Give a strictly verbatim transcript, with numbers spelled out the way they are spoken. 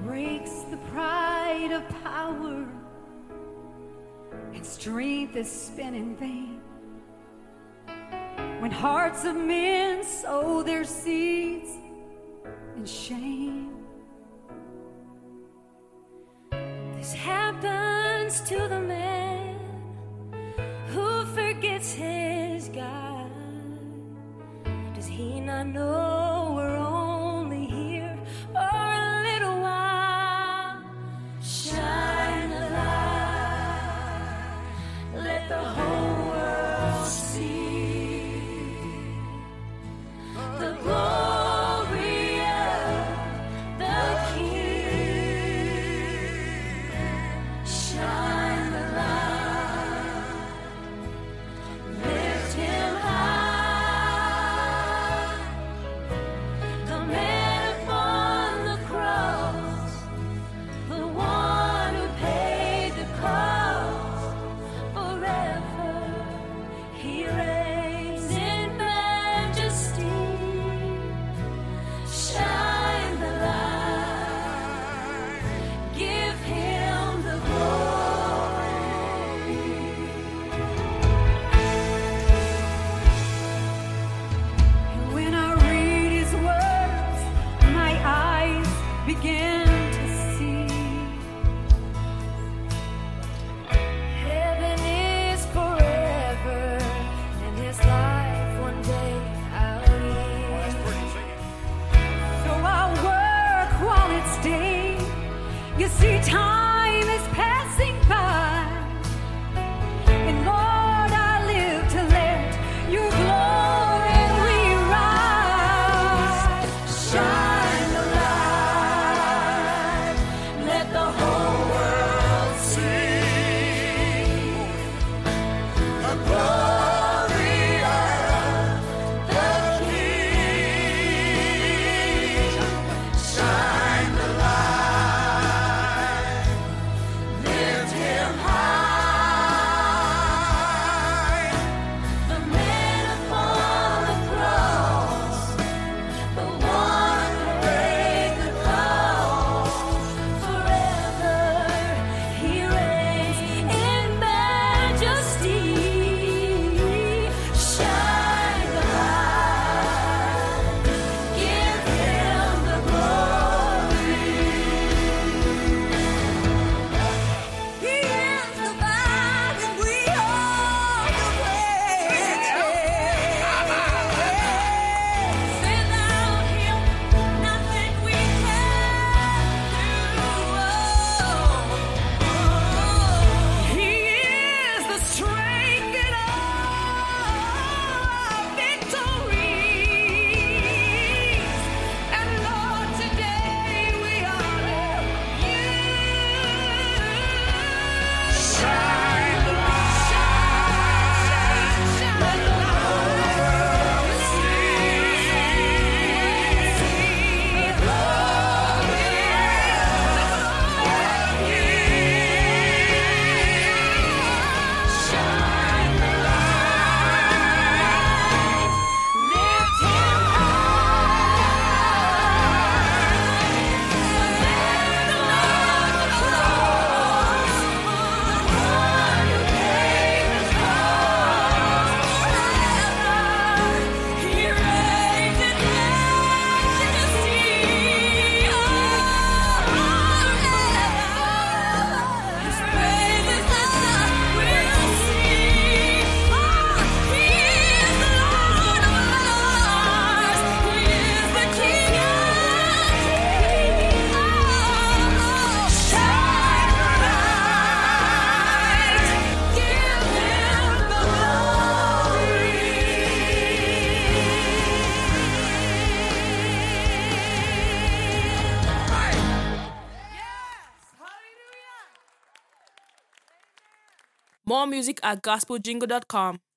breaks the pride of power, and strength is spent in vain. When hearts of men sow their seeds in shame, this happens to the man who forgets his God. Does he not know we're only here for a little while? Shine a light, let the whole world see the glory of the King. Shine the light, lift him high. The man upon the cross, the one who paid the cost, forever he reigns in majesty. Shine the light, give him the glory. And when I read his words, my eyes begin to see. Heaven is forever, and his life one day I'll live. So I'll work while it's day. You see, time is passing by, and Lord, I live to let your glory rise. Shine the light, let the whole world see the glory of the King. Shine the light, lift him high. The man upon the cross, the one who paid the cost, forever he reigns in majesty. Shine the light, give him the glory. He is the vine and we are the branches. Without him, nothing we can do. He is the strength in our victories. And Lord, today we honor you. Shine the light, let the whole world see the glory of the King. Shine the light, lift him More music at gospel jingle dot com.